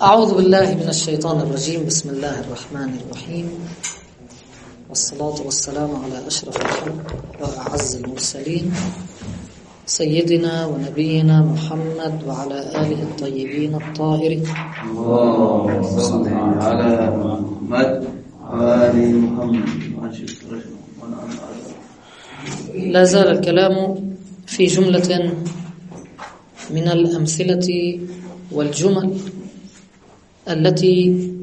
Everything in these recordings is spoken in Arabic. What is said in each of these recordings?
أعوذ بالله من الشيطان الرجيم. بسم الله الرحمن الرحيم، والصلاة والسلام على أشرف الخلق وأعز المرسلين سيدنا ونبينا محمد وعلى آله الطيبين الطاهرين. اللهم صل على محمد وآل محمد. لا زال الكلام في جملة من الأمثلة والجمل التي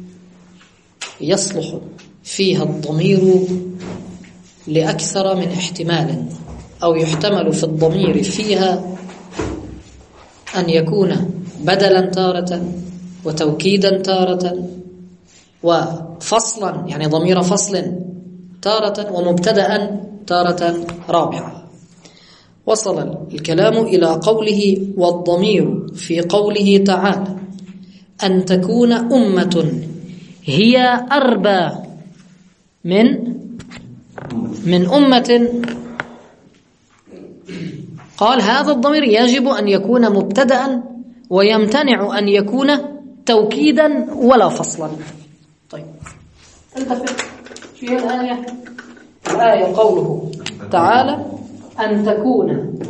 يصلح فيها الضمير لأكثر من احتمال، أو يحتمل في الضمير فيها أن يكون بدلا تارة وتوكيدا تارة وفصلا، يعني ضمير فصل تارة، ومبتدأ تارة رابعة. وصل الكلام إلى قوله والضمير في قوله تعالى أن تكون أمة هي أربى من أمة. قال هذا الضمير يجب أن يكون مبتدأ ويمتنع أن يكون توكيدا ولا فصلا. طيب التفت في الآية قوله تعالى أن تكون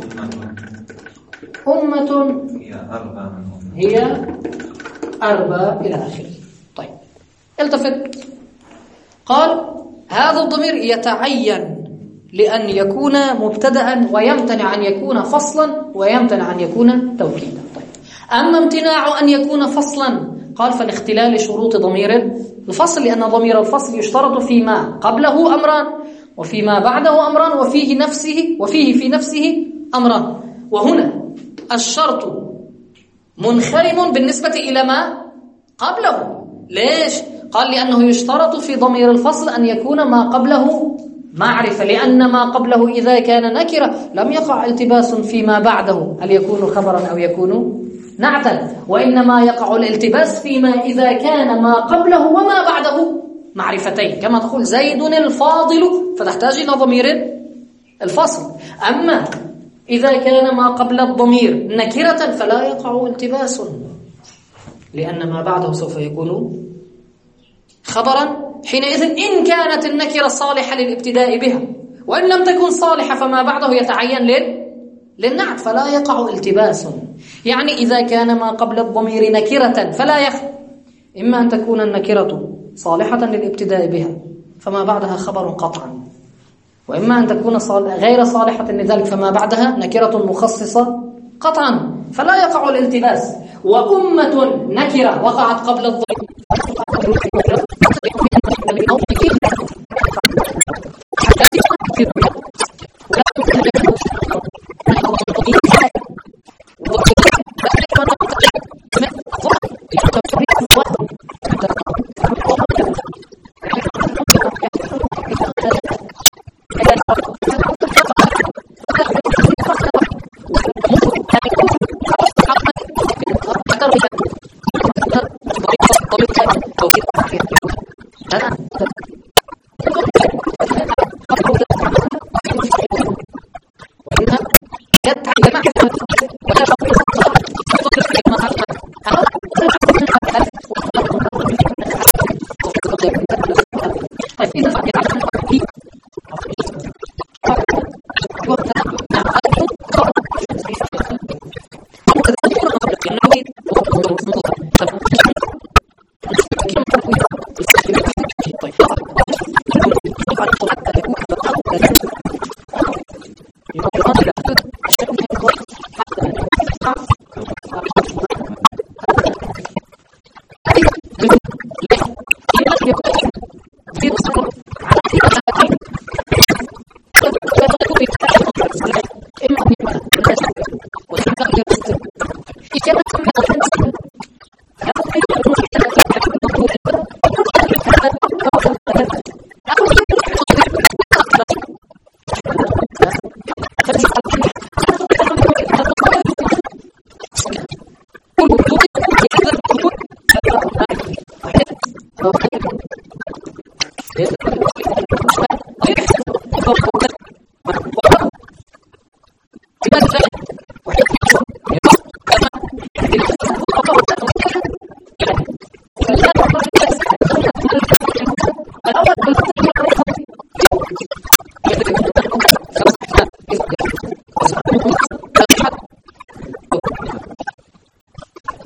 أمة هي أربى إلى آخره. طيب التفت، قال هذا الضمير يتعين لأن يكون مبتدأ ويمتنع أن يكون فصلا ويمتنع أن يكون توكيدا. طيب أما امتناع أن يكون فصلا، قال فلاختلال شروط ضمير الفصل، لأن ضمير الفصل يشترط فيما قبله أمران وفيما بعده أمران وفيه في نفسه أمران، وهنا الشرط منخرم بالنسبة إلى ما قبله. ليش؟ قال لأنه يشترط في ضمير الفصل أن يكون ما قبله معرفة، لأن ما قبله إذا كان نكرة لم يقع التباس فيما بعده، هل يكون خبرا أو يكون نعتا، وإنما يقع الالتباس فيما إذا كان ما قبله وما بعده معرفتين، كما تقول زيد الفاضل فتحتاج إلى ضمير الفصل. أما إذا كان ما قبل الضمير نكرة فلا يقع التباس، لأن ما بعده سوف يكون خبرا حينئذ إن كانت النكرة صالحة للابتداء بها، وإن لم تكن صالحة فما بعده يتعين للنعت فلا يقع التباس. يعني إذا كان ما قبل الضمير نكرة فلا يخفى، إما أن تكون النكرة صالحة للابتداء بها فما بعدها خبر قطعا، وإما أن تكون غير صالحة لذلك فما بعدها نكرة مخصصة قطعا، فلا يقع الالتباس. وأمة نكرة وقعت قبل الضمير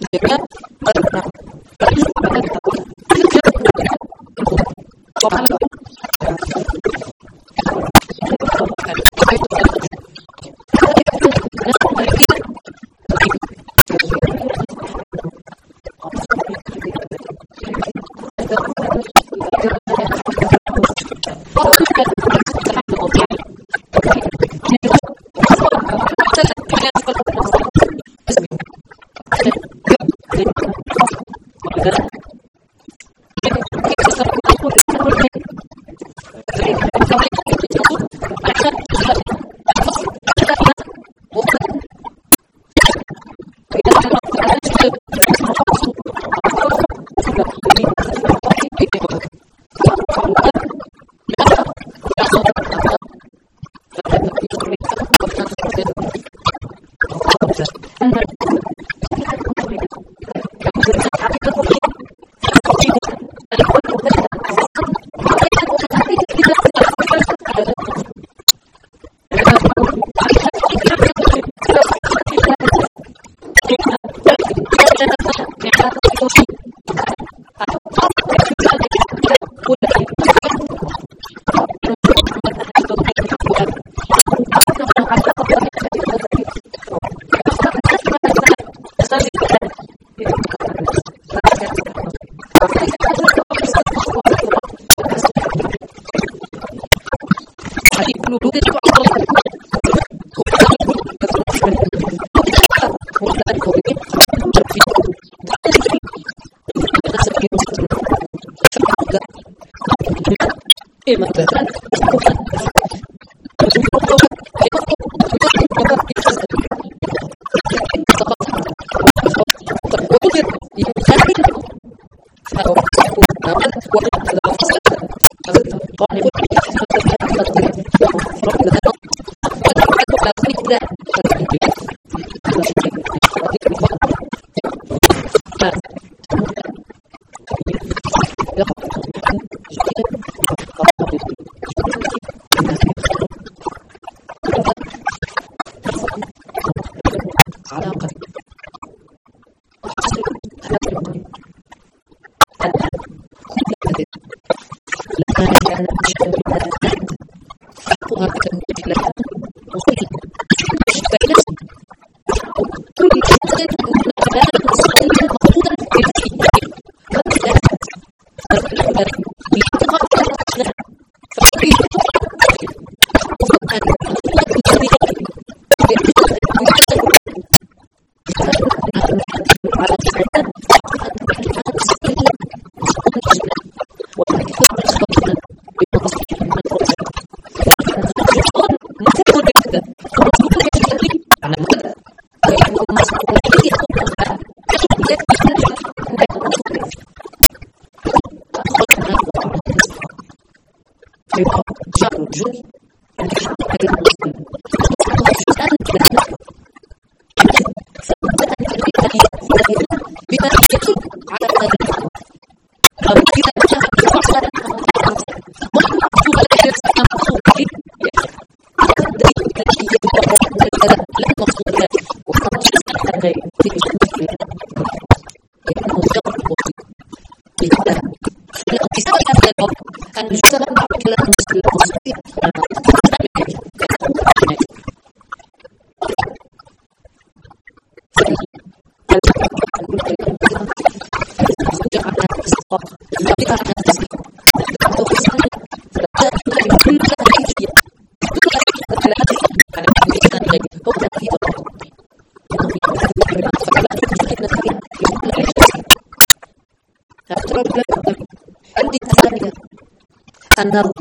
النظر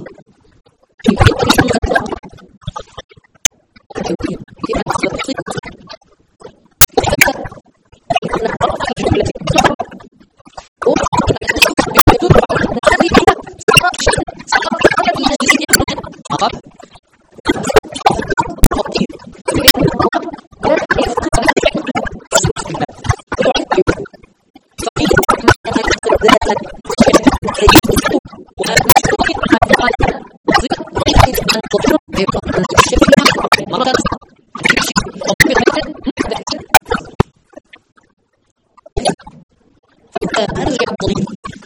أرجع الضمير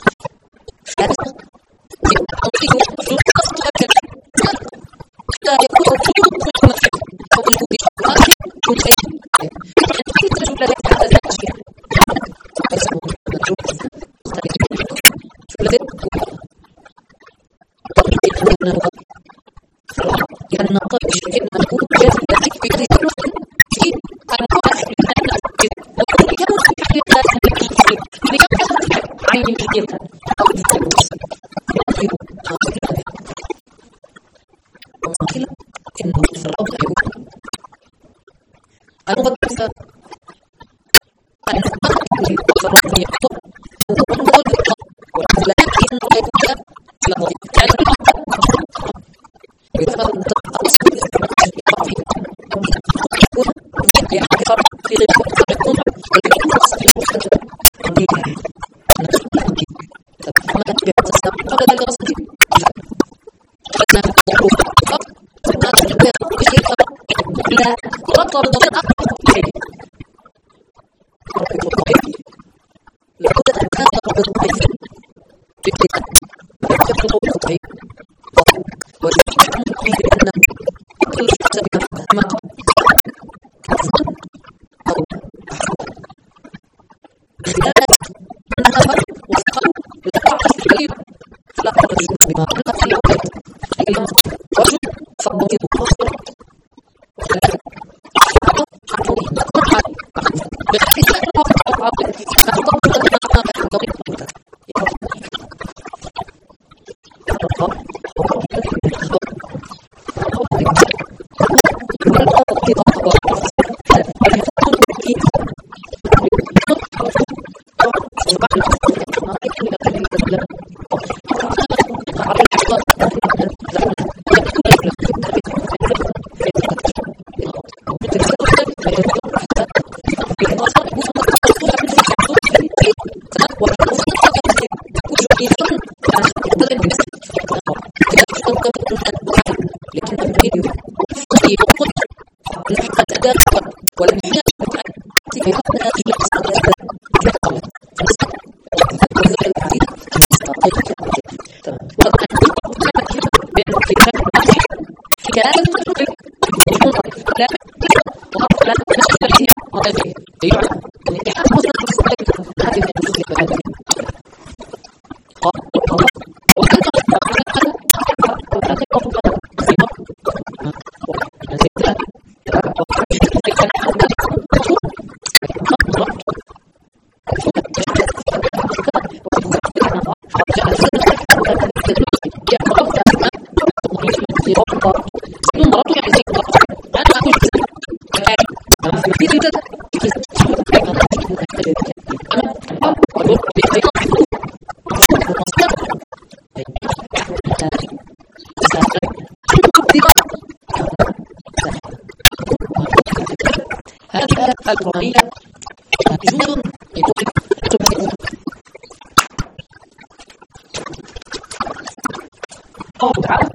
القرآنية جزء الله تعالى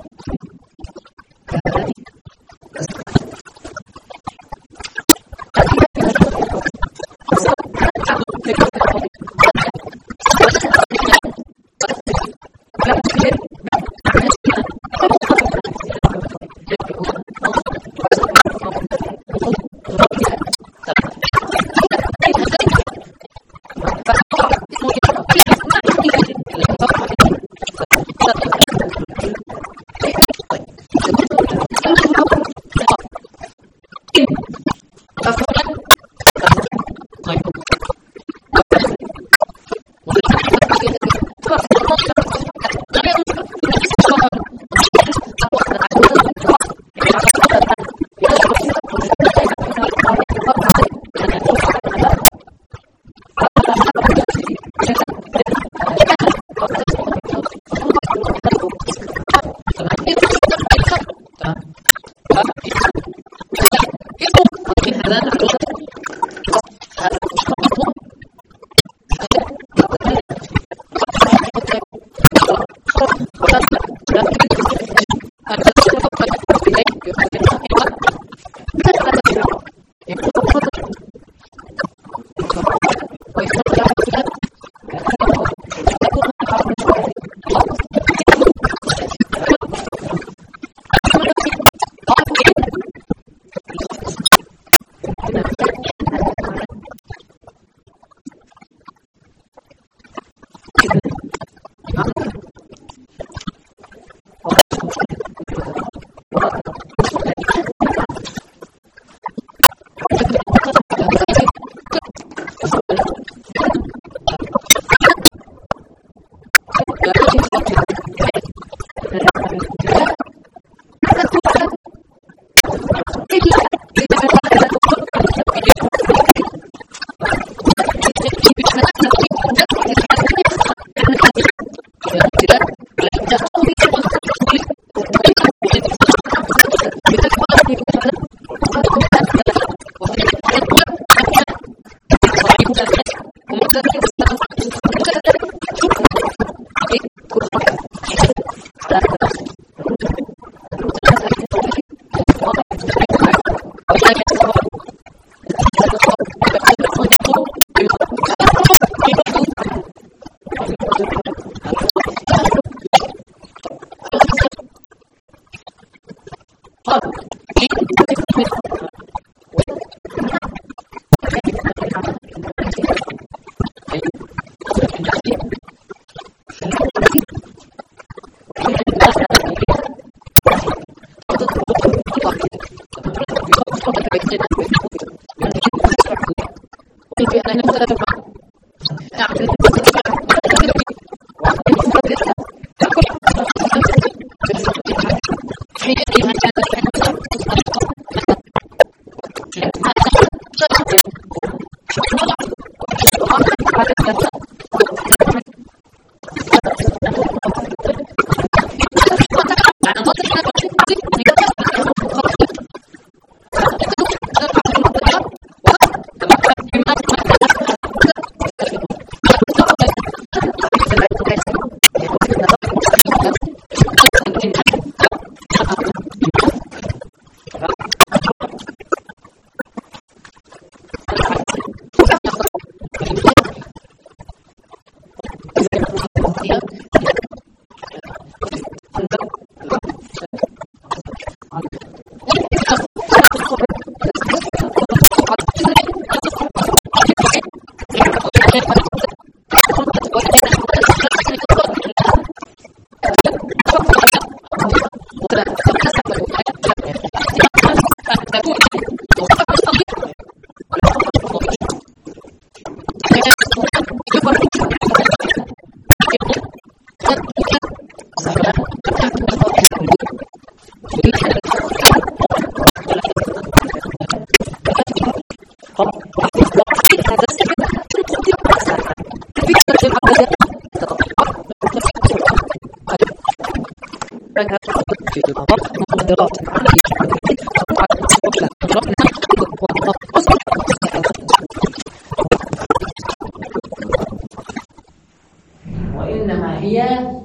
وإنما هي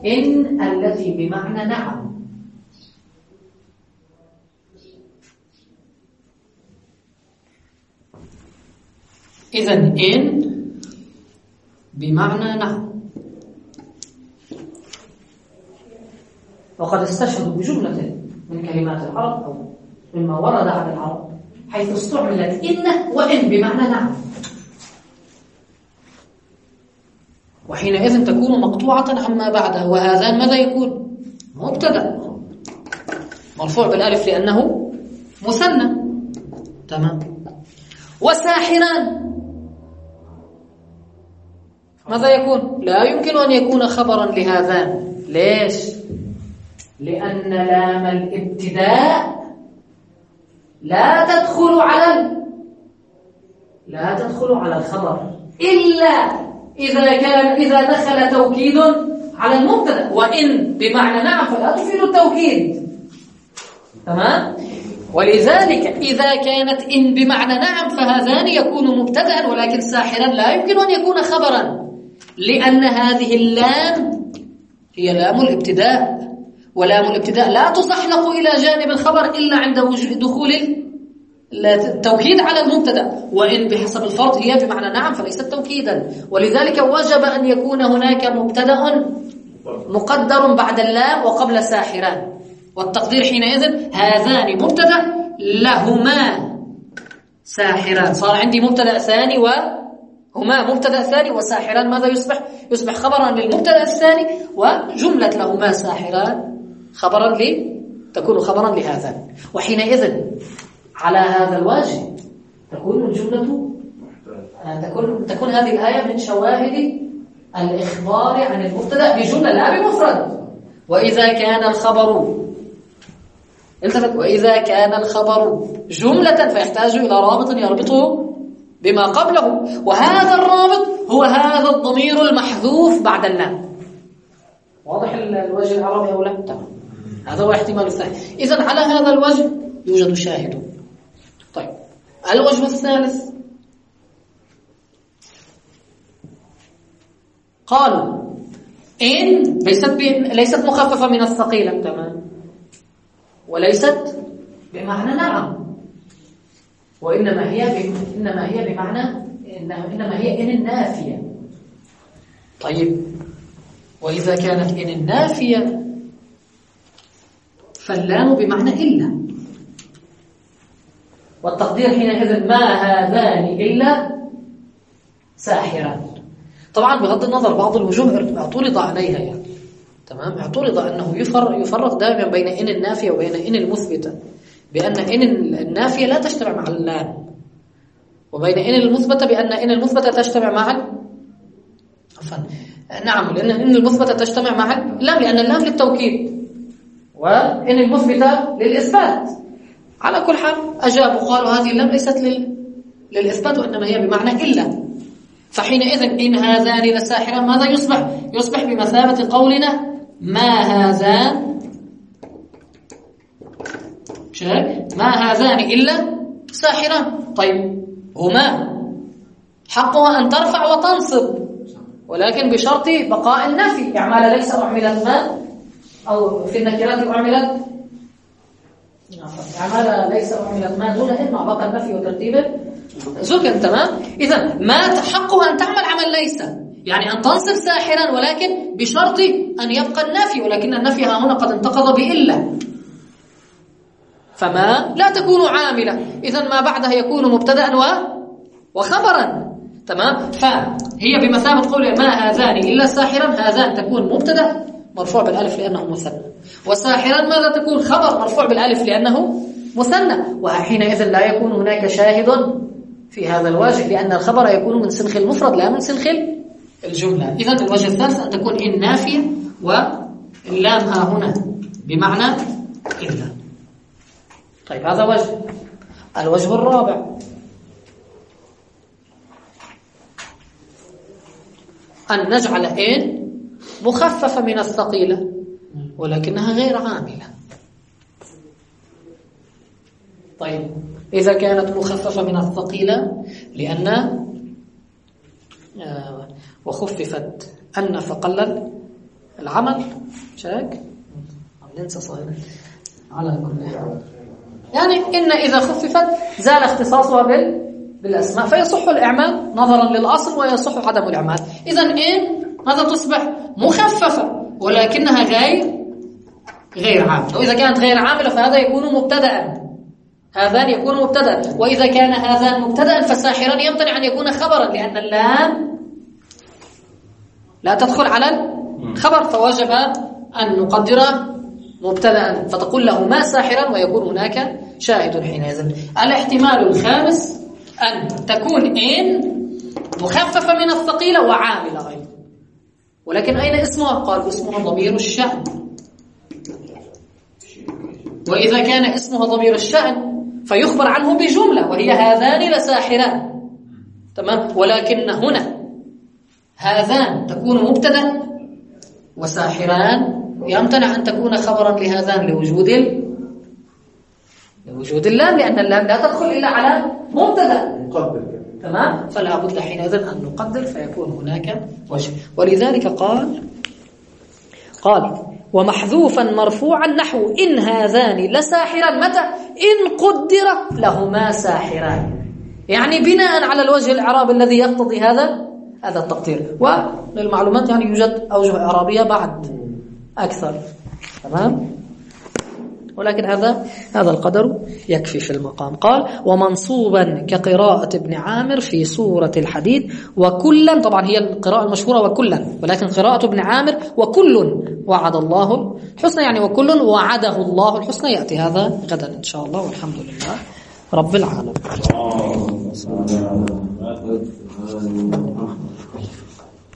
إن التي بمعنى نعم. إذن إن بمعنى نعم. وقد استشهدوا بجملة من كلمات العرب أو مما ورد عن العرب حيث استعملت إن وإن بمعنى نعم، وحينئذ تكون مقطوعة عما بعدها. وهذا ماذا يكون؟ مبتدأ مرفوع بالالف لأنه مثنى. تمام. وساحران ماذا يكون؟ لا يمكن أن يكون خبرا لهذان. ليش؟ لأن لام الابتداء لا تدخل على الخبر إلا إذا دخل توكيد على المبتدأ. وإن بمعنى نعم فلا تفيد التوكيد. تمام؟ ولذلك إذا كانت إن بمعنى نعم فهذان يكون مبتدأ، ولكن ساحرا لا يمكن أن يكون خبرا، لأن هذه اللام هي لام الابتداء، ولام الابتداء لا تزحلق إلى جانب الخبر إلا عند دخول التوكيد على المبتدأ. وإن بحسب الفرض هي بمعنى نعم فليست توكيدا، ولذلك وجب أن يكون هناك مبتدأ مقدر بعد اللام وقبل ساحران، والتقدير حينئذ هذان مبتدأ لهما ساحران. صار عندي مبتدأ ثاني وهما مبتدأ ثاني، وساحران ماذا يصبح خبرا للمبتدأ الثاني، وجملة لهما ساحران تكون خبرا لهذان. وحينئذ على هذا الوجه تكون الجملة تكون هذه الآية من شواهد الإخبار عن المبتدأ بجملة لا بمفرد. وإذا كان الخبر وإذا كان الخبر جملة فيحتاج إلى رابط يربطه بما قبله، وهذا الرابط هو هذا الضمير المحذوف بعد اللام. واضح الوجه العربي أو لا؟ تمام. هذا هو احتمال الثاني. إذن على هذا الوجه يوجد شاهد. طيب الوجه الثالث قالوا إن ليست مخففة من الثقيلة، تمام، وليست بمعنى نعم، وإنما هي بمعنى إنما هي إن النافية. طيب وإذا كانت إن النافية فاللام بمعنى إلا، والتقدير حينئذ ما هذان إلا ساحران. طبعا بغض النظر بعض الوجوه اعترض عليها يعني، تمام، اعترض أنه يفرق دائما بين إن النافية وبين إن المثبتة، بأن إن النافية لا تجتمع مع اللام، وبين إن المثبتة بأن إن المثبتة تجتمع مع نعم، لأن إن المثبتة تجتمع مع اللام، لأن اللام للتوكيد وإن المثبتة للإثبات. على كل حال أجابوا قالوا هذه اللام ليست للإثبات وإنما هي بمعنى إلا. فحينئذ إن هذان لساحران ماذا يصبح بمثابة قولنا ما هذان ما هذان إلا ساحران. طيب هما حقها أن ترفع وتنصب، ولكن بشرط بقاء النفي. أعمال ليس أعملت ما، أو في النكرات أعملت أعمال ليس أعملت ما دون إن مع بقى النفي وترتيبه زكن، تمام. إذا ما حقها أن تعمل عمل ليس، يعني أن تنصب ساحرا، ولكن بشرط أن يبقى النفي، ولكن النفي هنا قد انتقض بإلا، فما لا تكون عاملة. إذا ما بعدها يكون مبتدأ وخبرا، تمام. فهي بمثابة قول ما هذان إلا ساحرا، هذان تكون مبتدأ مرفوع بالالف لأنه مثنى، وساحرا ماذا تكون؟ خبر مرفوع بالالف لأنه مثنى. وحينئذ لا يكون هناك شاهد في هذا الوجه، لأن الخبر يكون من سنخ المفرد لا من سنخ الجملة. إذن الوجه الثالث أن تكون إن نافية واللام ها هنا بمعنى إلا. طيب هذا وجه. الوجه الرابع أن نجعل إن مخففة من الثقيلة ولكنها غير عاملة. طيب إذا كانت مخففة من الثقيلة لأن وخففت أن فقلل العمل شاك ننسى صحيح على كل حال، يعني إن إذا خففت زال اختصاصها بالأسماء فيصح الإعمال نظرا للأصل ويصح عدم الإعمال. إذن إن ماذا تصبح؟ مخففة ولكنها غير عاملة. وإذا كانت غير عاملة فهذا يكون مبتدأ، هذان يكون مبتدأ. وإذا كان هذان مبتدأ فساحرا يمتنع أن يكون خبرا، لأن اللام لا تدخل على الخبر، فوجب أن نقدر مبتدأ فتقول له ما ساحرا ويكون هناك شاهد حينئذ. الاحتمال الخامس أن تكون إن مخففة من الثقيلة وعاملة أيضا، ولكن أين اسمها؟ قال اسمها ضمير الشأن. وإذا كان اسمها ضمير الشأن فيخبر عنه بجملة وهي هذان لساحران، تمام. ولكن هنا هذان تكون مبتدأ وساحران يمتنع أن تكون خبرا لهذان لوجود اللام، لأن اللام لا تدخل إلا على مبتدأ، تمام. فلا بد حينئذ أن نقدر فيكون هناك وجه. ولذلك قال ومحذوفا مرفوعا نحو إن هذان لساحران متى؟ إن قدر لهما ساحران، يعني بناء على الوجه الإعرابي الذي يقتضي هذا التقدير. وللمعلومات يعني يوجد أوجه إعرابية بعد أكثر، تمام. ولكن هذا القدر يكفي في المقام. قال ومنصوبا كقراءة ابن عامر في سورة الحديد وكلا، طبعا هي القراءة المشهورة وكلا، ولكن قراءة ابن عامر وكل وعد الله الحسنى، يعني وكل وعده الله الحسنى. يأتي هذا غدا إن شاء الله، والحمد لله رب العالمين.